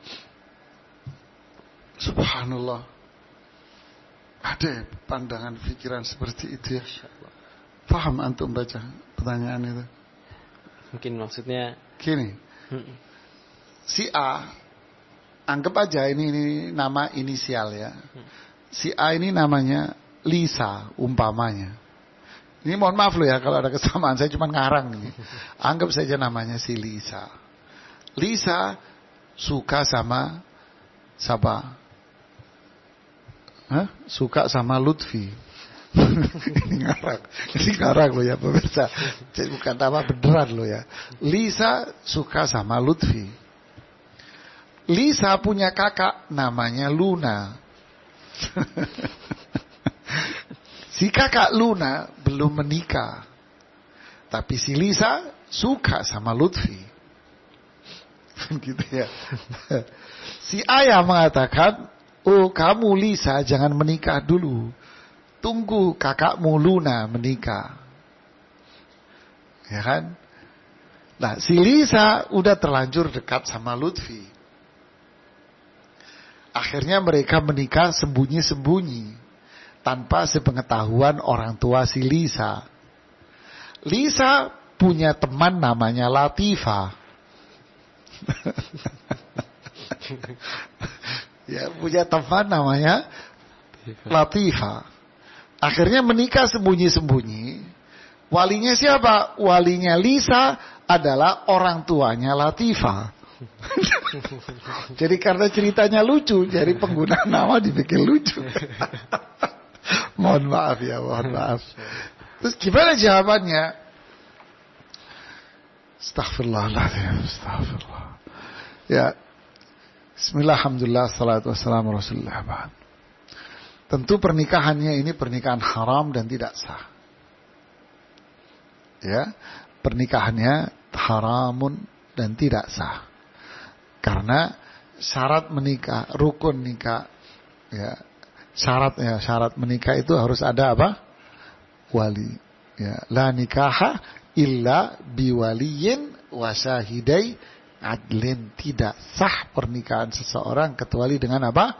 Subhanallah. Ada pandangan pikiran seperti itu ya. Paham antum baca pertanyaan itu? Mungkin maksudnya gini. Si A, anggap aja ini, ini nama inisial ya. Si A ini namanya Lisa umpamanya. Ini mohon maaf loh ya kalau ada kesamaan, saya cuma ngarang ini. Anggap saja namanya si Lisa. Lisa suka sama siapa? Hah? Suka sama Lutfi. Ini ngarang. Ini ngarang loh ya pemirsa. Bukan nama beneran loh ya. Lisa suka sama Lutfi. Lisa punya kakak namanya Luna. Si kakak Luna belum menikah, tapi si Lisa suka sama Lutfi. Gitu ya. Si ayah mengatakan, oh kamu Lisa jangan menikah dulu, tunggu kakakmu Luna menikah. Ya kan? Nah si Lisa udah terlanjur dekat sama Lutfi. Akhirnya mereka menikah sembunyi-sembunyi, tanpa sepengetahuan orang tua si Lisa. Lisa punya teman namanya Latifa. Ya, punya teman namanya Latifa. Akhirnya menikah sembunyi-sembunyi. Walinya siapa? Walinya Lisa adalah orang tuanya Latifa. Jadi karena ceritanya lucu, jadi penggunaan nama dibikin lucu. Mohon maaf ya, mohon maaf. Terus gimana jawabannya? Astaghfirullahaladzim, astaghfirullah. Ya, bismillah, alhamdulillah, salatu wassalamu rasulullah. Tentu pernikahannya ini pernikahan haram dan tidak sah. Ya, pernikahannya haramun dan tidak sah. Karena syarat menikah, rukun nikah, ya, syarat ya syarat menikah itu harus ada apa? Wali. Ya, la nikaha illa biwaliyin wa syahidai adlin. Tidak sah pernikahan seseorang kecuali dengan apa?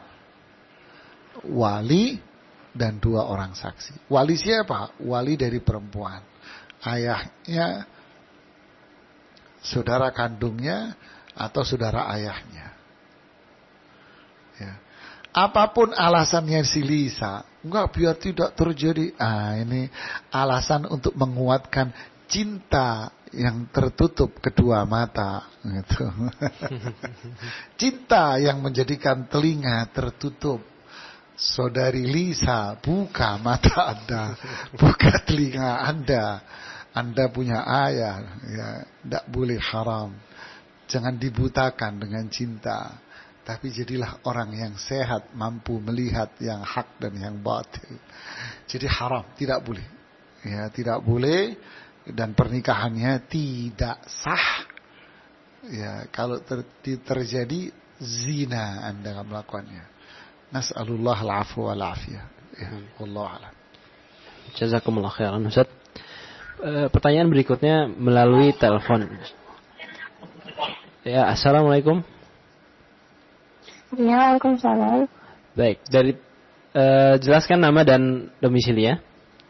Wali dan dua orang saksi. Wali siapa? Wali dari perempuan. Ayahnya, saudara kandungnya, atau saudara ayahnya. Ya. Apapun alasannya si Lisa, enggak biar tidak terjadi. Ah, ini alasan untuk menguatkan cinta yang tertutup kedua mata, gitu. Cinta yang menjadikan telinga tertutup. Saudari Lisa, buka mata Anda, buka telinga Anda. Anda punya ayah, ya, tidak boleh haram. Jangan dibutakan dengan cinta. Tapi jadilah orang yang sehat, mampu melihat yang hak dan yang batil. Jadi haram, tidak boleh. Ya, tidak boleh, dan pernikahannya tidak sah. Ya, kalau ter, terjadi zina Anda melakukannya. Nas'alullah al-afwa wal-afiyah. Ya, wallahu a'lam. Jazakumullah khairan Ustaz. E, pertanyaan berikutnya melalui telepon. Ya, assalamualaikum. Ya, waalaikumsalam. Baik, dari uh, jelaskan nama dan domisili ya.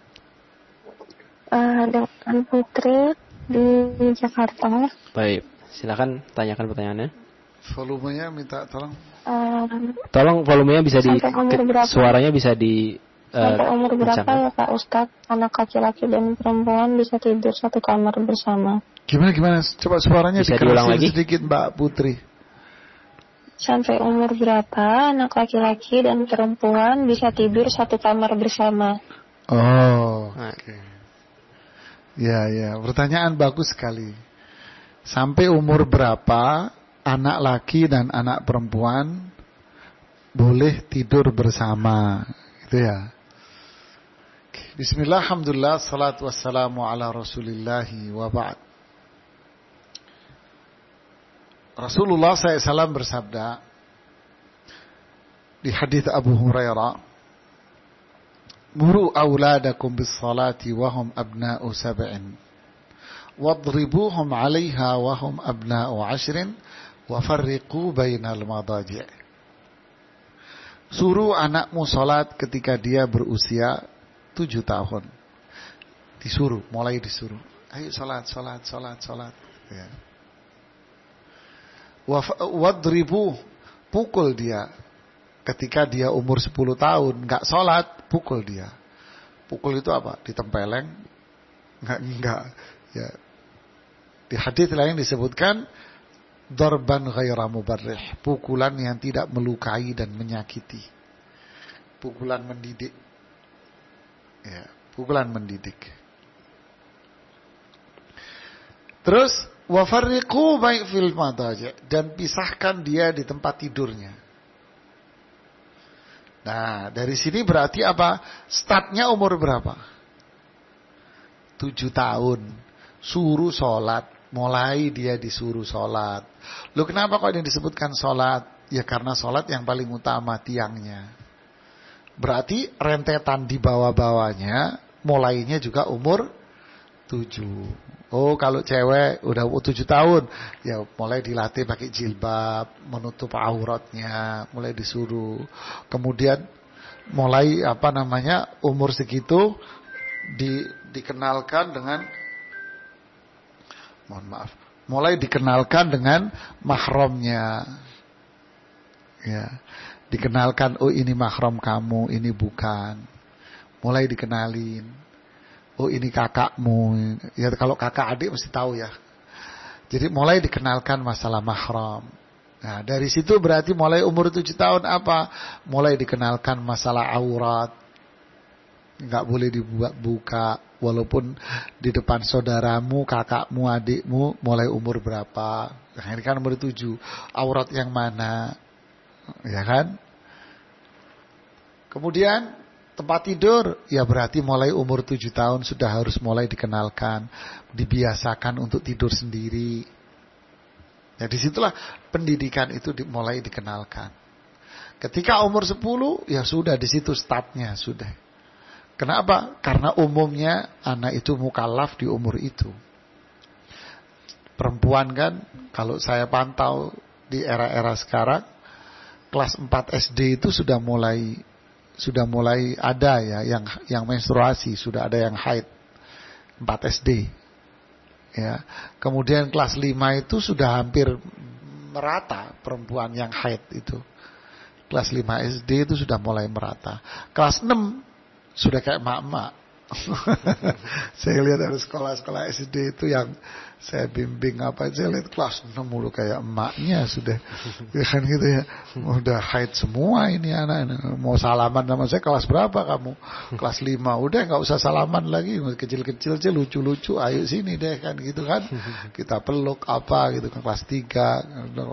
Uh, dengan Putri di Jakarta. Baik, silakan tanyakan pertanyaannya. Volumenya minta tolong. Um, tolong volumenya bisa di ke, suaranya bisa di uh, sampai umur berapa kencangkan. ya Pak Ustadz, anak laki-laki dan perempuan bisa tidur satu kamar bersama? Gimana gimana? Coba suaranya bisa diulang lagi sedikit Mbak Putri. Sampai umur berapa anak laki-laki dan perempuan bisa tidur satu kamar bersama? Oh, oke. Okay. Ya, ya. Pertanyaan bagus sekali. Sampai umur berapa anak laki dan anak perempuan boleh tidur bersama? Gitu ya. Bismillah, alhamdulillah, salatu wassalamu ala rasulillahi wa ba'd. Rasulullah shallallahu alaihi wasallam bersabda di hadits Abu Hurairah, "Muru auladakum bis salati wa hum abna'u sab'in, wadribuhum 'alayha wa hum abna'u 'ashrin, wa farriqu bainal madaji'." Suruh anakmu salat ketika dia berusia tujuh tahun. Disuruh, mulai disuruh. Ayo salat, salat, salat, salat. Ya. Wadribu, pukul dia ketika dia umur sepuluh tahun enggak sholat, pukul dia. Pukul itu apa? Ditempeleng? Enggak, enggak. Ya. Di hadits lain disebutkan darban ghaira mubarrih, pukulan yang tidak melukai dan menyakiti. Pukulan mendidik. Ya, pukulan mendidik. Terus wa farriqu baik fil madaji', dan pisahkan dia di tempat tidurnya. Nah, dari sini berarti apa? Startnya umur berapa? Tujuh tahun. Suruh sholat. Mulai dia disuruh sholat. Loh, kenapa kok ini disebutkan sholat? Ya karena sholat yang paling utama tiangnya. Berarti rentetan di bawah-bawahnya mulainya juga umur tujuh. Oh, kalau cewek udah tujuh tahun, ya mulai dilatih pakai jilbab, menutup auratnya, mulai disuruh. Kemudian mulai apa namanya umur segitu di, dikenalkan dengan, mohon maaf, mulai dikenalkan dengan mahramnya. Ya, dikenalkan, oh ini mahram kamu, ini bukan. Mulai dikenalin. Oh ini kakakmu. Ya kalau kakak adik mesti tahu ya. Jadi mulai dikenalkan masalah mahram. Nah dari situ berarti mulai umur tujuh tahun apa? Mulai dikenalkan masalah aurat. Enggak boleh dibuka. Walaupun di depan saudaramu, kakakmu, adikmu. Mulai umur berapa? Nah ini kan umur tujuh. Aurat yang mana? Ya kan? Kemudian tempat tidur, ya berarti mulai umur tujuh tahun sudah harus mulai dikenalkan, dibiasakan untuk tidur sendiri. Ya disitulah pendidikan itu mulai dikenalkan. Ketika umur sepuluh, ya sudah di situ startnya sudah. Kenapa? Karena umumnya anak itu mukallaf di umur itu. Perempuan kan, kalau saya pantau di era-era sekarang, kelas empat S D itu sudah mulai sudah mulai ada ya yang yang menstruasi, sudah ada yang haid empat S D. Ya. Kemudian kelas lima itu sudah hampir merata perempuan yang haid itu. Kelas lima S D itu sudah mulai merata. Kelas enam sudah kayak emak-emak. Saya lihat ada sekolah-sekolah S D itu yang saya bimbing apa, saya lihat kelas enam mulu kayak emaknya sudah. Ya kan gitu ya. Udah haid semua ini anak-anak. Mau salaman sama saya kelas berapa kamu? Kelas lima. Udah enggak usah salaman lagi. Kecil-kecil aja lucu-lucu. Ayo sini deh kan gitu kan. Kita peluk apa gitu kan kelas tiga.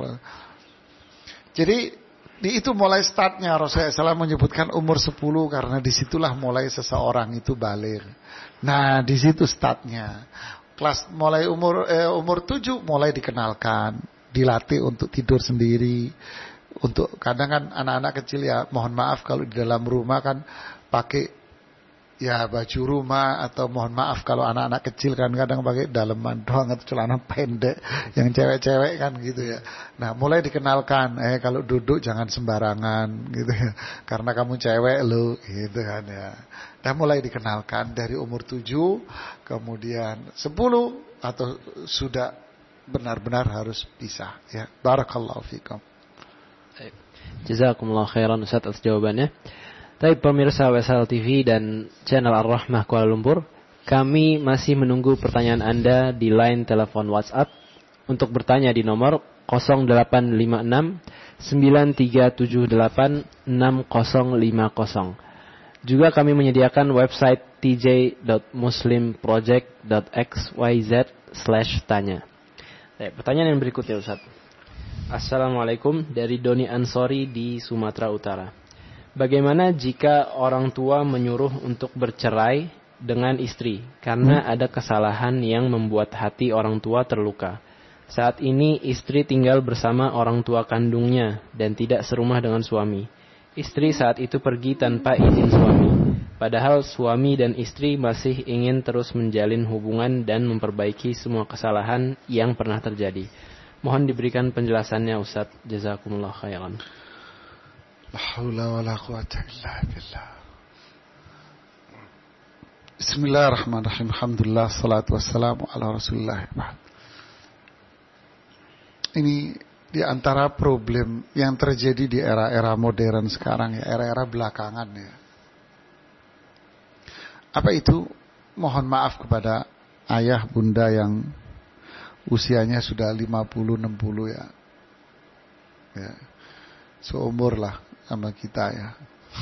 Jadi di itu mulai startnya Rasulullah shallallahu alaihi wasallam menyebutkan umur sepuluh karena disitulah mulai seseorang itu baligh. Nah di situ startnya. Kelas mulai umur eh, umur tujuh mulai dikenalkan, dilatih untuk tidur sendiri. Untuk kadang kan anak-anak kecil ya, mohon maaf kalau di dalam rumah kan pakai ya baju rumah, atau mohon maaf kalau anak-anak kecil kan kadang pakai daleman doang atau celana pendek yang cewek-cewek kan gitu ya. Nah mulai dikenalkan, eh kalau duduk jangan sembarangan gitu ya, karena kamu cewek lo gitu kan ya. Dan mulai dikenalkan dari umur tujuh, kemudian sepuluh atau sudah benar-benar harus pisah ya. Barakallahu fikum. Jazakumullah khairan Ustaz atas jawabannya. Baik pemirsa W S L T V dan channel Ar-Rahmah Kuala Lumpur, kami masih menunggu pertanyaan Anda di line telepon WhatsApp untuk bertanya di nomor nol delapan lima enam sembilan tiga tujuh delapan enam nol lima nol. Juga kami menyediakan website t j dot muslim project dot x y z slash tanya. Baik, pertanyaan yang berikutnya Ustaz. Assalamualaikum, dari Doni Ansori di Sumatera Utara. Bagaimana jika orang tua menyuruh untuk bercerai dengan istri karena hmm. ada kesalahan yang membuat hati orang tua terluka? Saat ini istri tinggal bersama orang tua kandungnya dan tidak serumah dengan suami. Istri saat itu pergi tanpa izin suami. Padahal suami dan istri masih ingin terus menjalin hubungan dan memperbaiki semua kesalahan yang pernah terjadi. Mohon diberikan penjelasannya Ustaz. Jazakumullah khairan. La haula wala quwata illa billah. Bismillahirrahmanirrahim. Alhamdulillah, salatu wassalamu ala Rasulillah. Ini di antara problem yang terjadi di era-era modern sekarang ya, era-era belakangan ya. Apa itu? Mohon maaf kepada ayah bunda yang usianya sudah lima puluh enam puluh ya. Ya. Seumur lah sama kita ya.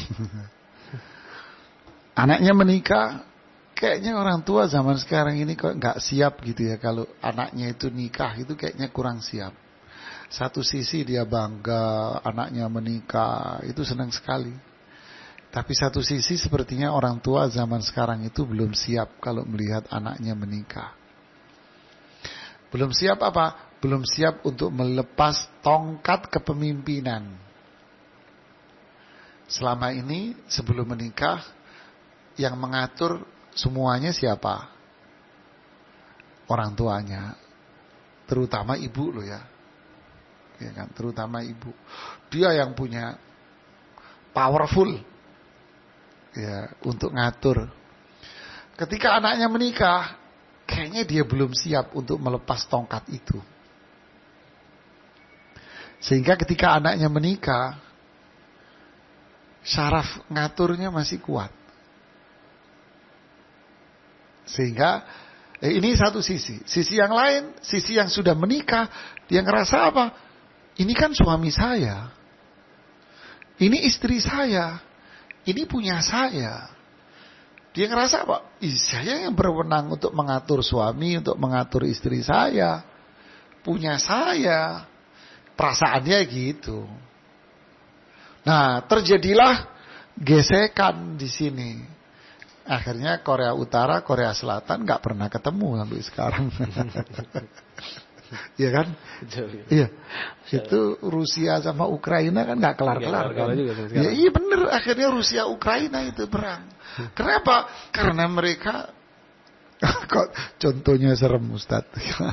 Anaknya menikah, kayaknya orang tua zaman sekarang ini kok nggak siap gitu ya. Kalau anaknya itu nikah itu kayaknya kurang siap. Satu sisi dia bangga anaknya menikah, itu senang sekali. Tapi satu sisi sepertinya orang tua zaman sekarang itu belum siap kalau melihat anaknya menikah. Belum siap apa? Belum siap untuk melepas tongkat kepemimpinan. Selama ini sebelum menikah yang mengatur semuanya siapa? Orang tuanya. Terutama ibu loh ya. Ya kan, terutama ibu. Dia yang punya powerful ya untuk ngatur. Ketika anaknya menikah, kayaknya dia belum siap untuk melepas tongkat itu. Sehingga ketika anaknya menikah, syaraf ngaturnya masih kuat. Sehingga eh, ini satu sisi. Sisi yang lain, sisi yang sudah menikah, dia ngerasa apa? Ini kan suami saya. Ini istri saya. Ini punya saya. Dia ngerasa apa? Ih, saya yang berwenang untuk mengatur suami, untuk mengatur istri saya. Punya saya. Perasaannya gitu. Nah, terjadilah gesekan di sini. Akhirnya Korea Utara, Korea Selatan nggak pernah ketemu sampai sekarang. Iya kan? Iya. Itu Rusia sama Ukraina kan nggak kelar-kelar kan? Ya, iya bener. Akhirnya Rusia Ukraina itu perang. Kenapa? Karena mereka kok contohnya serem Ustaz.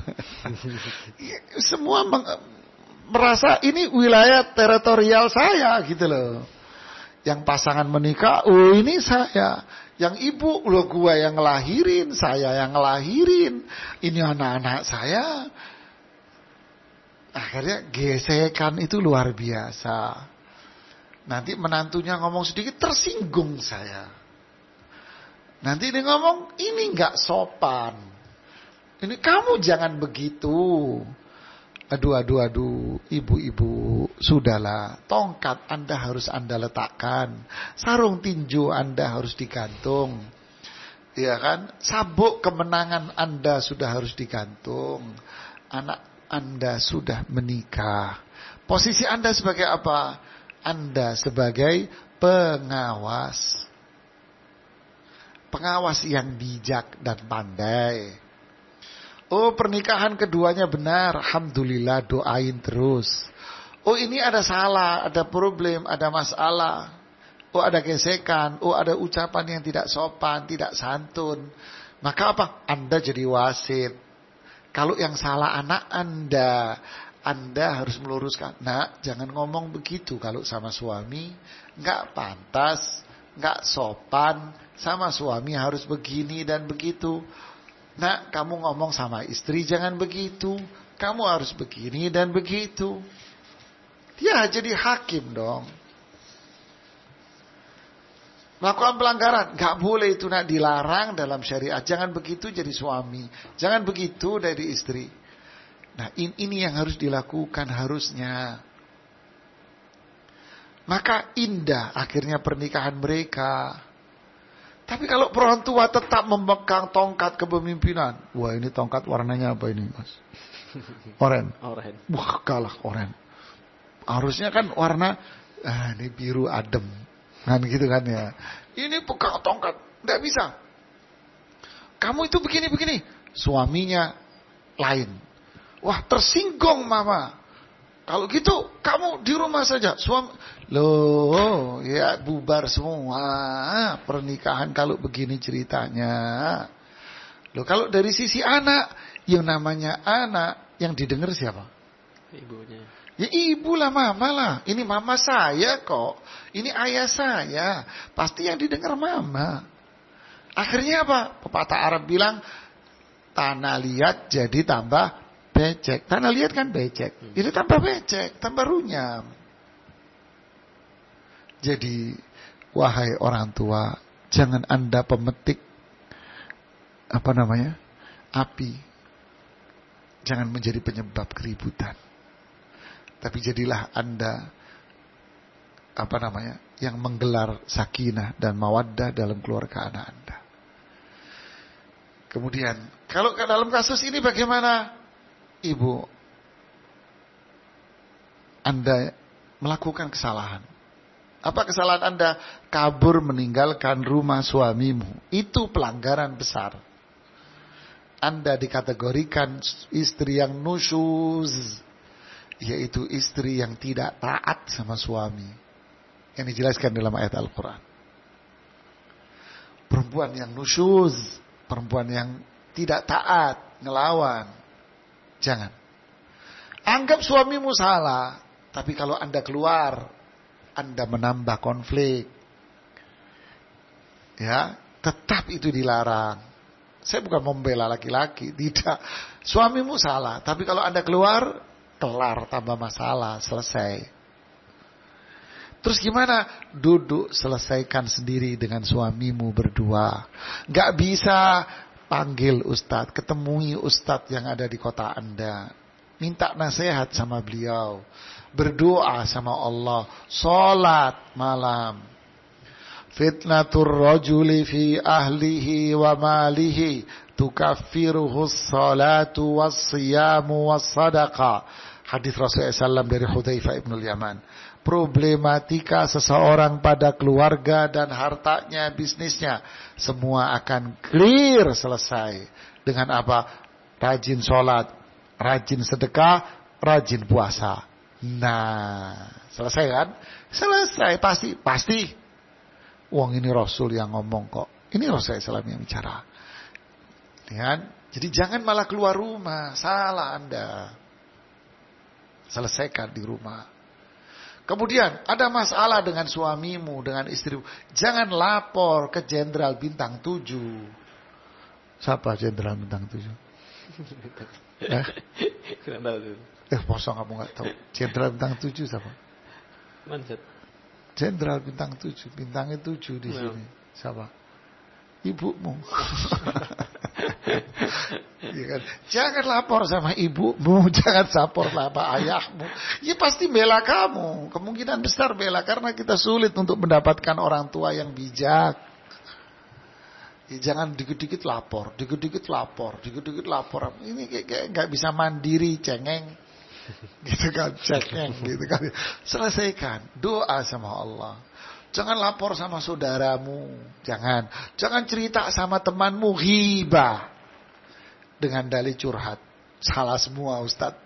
Semua meng- merasa ini wilayah teritorial saya gitu loh. Yang pasangan menikah, oh ini saya. Yang ibu, loh gua yang ngelahirin, saya yang ngelahirin. Ini anak-anak saya. Akhirnya gesekan itu luar biasa. Nanti menantunya ngomong sedikit tersinggung saya. Nanti dia ngomong ini nggak sopan. Ini kamu jangan begitu. Aduh, aduh, aduh, ibu-ibu, sudahlah. Tongkat Anda harus Anda letakkan. Sarung tinju Anda harus digantung. Ya kan? Sabuk kemenangan Anda sudah harus digantung. Anak Anda sudah menikah. Posisi Anda sebagai apa? Anda sebagai pengawas. Pengawas yang bijak dan pandai. Oh, pernikahan keduanya benar, alhamdulillah, doain terus. Oh, ini ada salah, ada problem, ada masalah. Oh, ada gesekan, oh ada ucapan yang tidak sopan, tidak santun. Maka apa? Anda jadi wasit. Kalau yang salah anak Anda, Anda harus meluruskan. Nak, jangan ngomong begitu kalau sama suami. Enggak pantas, enggak sopan. Sama suami harus begini dan begitu. Nak, kamu ngomong sama istri jangan begitu. Kamu harus begini dan begitu. Dia jadi hakim dong. Melakukan pelanggaran, gak boleh itu nak, dilarang dalam syariat. Jangan begitu jadi suami. Jangan begitu dari istri. Nah, ini yang harus dilakukan harusnya. Maka indah akhirnya pernikahan mereka. Tapi kalau orang tua tetap memegang tongkat kepemimpinan. Wah, ini tongkat warnanya apa ini, Mas? Oren. Oren. Wah, kalah oren. Harusnya kan warna ah, ini biru adem. Kan gitu kan ya. Ini pegang tongkat, enggak bisa. Kamu itu begini-begini. Suaminya lain. Wah, tersinggung mama. Kalau gitu kamu di rumah saja. Suami, loh, ya bubar semua pernikahan kalau begini ceritanya. Loh, kalau dari sisi anak, yang namanya anak yang didengar siapa? Ibunya. Ya ibu lah, mama lah. Ini mama saya kok. Ini ayah saya. Pasti yang didengar mama. Akhirnya apa? Pepatah Arab bilang, tanah liat jadi tambah becek. Tanah liat kan becek. Itu tambah becek, tambah runyam. Jadi, wahai orang tua, jangan Anda pemetik apa namanya? Api. Jangan menjadi penyebab keributan. Tapi jadilah Anda apa namanya? Yang menggelar sakinah dan mawaddah dalam keluarga anak Anda. Kemudian, kalau ke dalam kasus ini bagaimana? Ibu, Anda melakukan kesalahan. Apa kesalahan Anda? Kabur meninggalkan rumah suamimu. Itu pelanggaran besar. Anda dikategorikan istri yang nusyuz, yaitu istri yang tidak taat sama suami. Yang dijelaskan dalam ayat Al-Quran. Perempuan yang nusyuz, perempuan yang tidak taat, ngelawan. Jangan. Anggap suamimu salah. Tapi kalau Anda keluar, Anda menambah konflik. Ya, tetap itu dilarang. Saya bukan membela laki-laki. Tidak. Suamimu salah. Tapi kalau Anda keluar, kelar tambah masalah. Selesai. Terus gimana? Duduk selesaikan sendiri dengan suamimu berdua. Gak bisa panggil ustadz, ketemui ustadz yang ada di kota Anda. Minta nasihat sama beliau. Berdoa sama Allah. Salat malam. Fitnatur rajuli fi ahlihi wa malihi tukaffiruhu salatu was-siyamu was-sadaqah. Hadis Rasulullah shallallahu alaihi wasallam dari Hudzaifah ibnul Yaman. Problematika seseorang pada keluarga dan hartanya, bisnisnya, semua akan clear selesai. Dengan apa? Rajin sholat, rajin sedekah, rajin puasa. Nah, selesai kan? Selesai, pasti, pasti. Wong ini Rasul yang ngomong kok. Ini Rasulullah shallallahu alaihi wasallam yang bicara. Ya, jadi jangan malah keluar rumah, salah Anda. Selesaikan di rumah. Kemudian ada masalah dengan suamimu, dengan istrimu. Jangan lapor ke Jenderal Bintang tujuh. Siapa Jenderal Bintang tujuh? eh? Eh, masa kamu gak tahu? Jenderal Bintang tujuh siapa? Manset. Jenderal bintang tujuh, bintangnya tujuh di sini. Siapa? Ibumu. Ya kan? Jangan lapor sama ibumu, jangan lapor sama ayahmu. Ya pasti bela kamu, kemungkinan besar bela karena kita sulit untuk mendapatkan orang tua yang bijak. Ya, jangan dikit-dikit lapor, dikit-dikit lapor, dikit-dikit lapor. Ini kayak, kayak gak bisa mandiri, cengeng. Gitu kan, cengeng gitu kan. Selesaikan, doa sama Allah. Jangan lapor sama saudaramu, jangan. Jangan cerita sama temanmu, ghibah. Dengan dalih curhat. Salah semua Ustaz.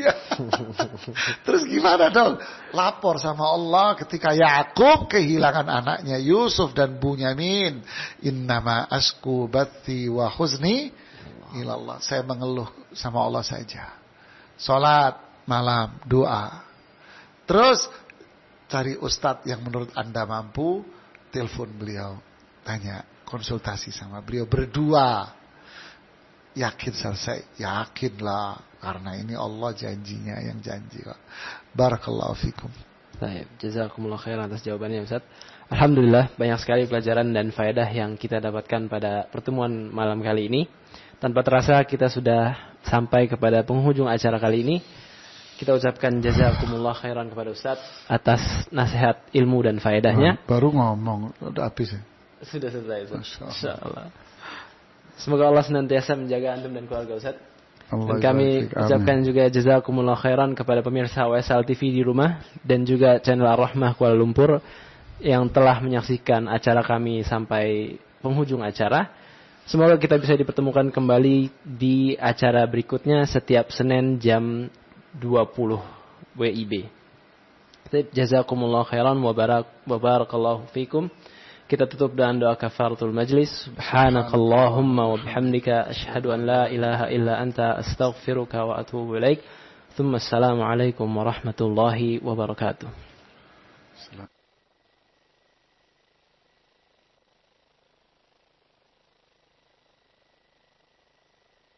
Terus gimana dong? Lapor sama Allah ketika Yakub kehilangan anaknya Yusuf dan Bunyamin. Innama asku bathi wa huzni ilallah. Saya mengeluh sama Allah saja. Salat malam, doa. Terus cari Ustaz yang menurut Anda mampu, telepon beliau, tanya, konsultasi sama beliau berdua. Yakin selesai? Yakinlah, karena ini Allah janjinya yang janji kok. Barakallahu fikum. Baik, jazakumullah khairan atas jawabannya Ustaz. Alhamdulillah banyak sekali pelajaran dan faedah yang kita dapatkan pada pertemuan malam kali ini. Tanpa terasa kita sudah sampai kepada penghujung acara kali ini. Kita ucapkan jazakumullah khairan kepada Ustaz atas nasihat ilmu dan faedahnya. Baru ngomong, udah habis ya? Sudah selesai Ustaz. Insyaallah. Semoga Allah senantiasa menjaga antum dan keluarga Ustaz. Dan kami ucapkan juga jazakumullah khairan kepada pemirsa W S L T V di rumah dan juga channel Ar-Rahmah Kuala Lumpur yang telah menyaksikan acara kami sampai penghujung acara. Semoga kita bisa dipertemukan kembali di acara berikutnya setiap Senin jam dua puluh W I B. Jazakumullah khairan wa barak wa barakallahu fikum. Kita tutup dengan doa kafaratul majlis. Subhanakallahumma wa bihamdika asyhadu an la ilaha illa anta astaghfiruka wa atubu ilaik. Tsumma assalamu alaikum warahmatullahi wabarakatuh.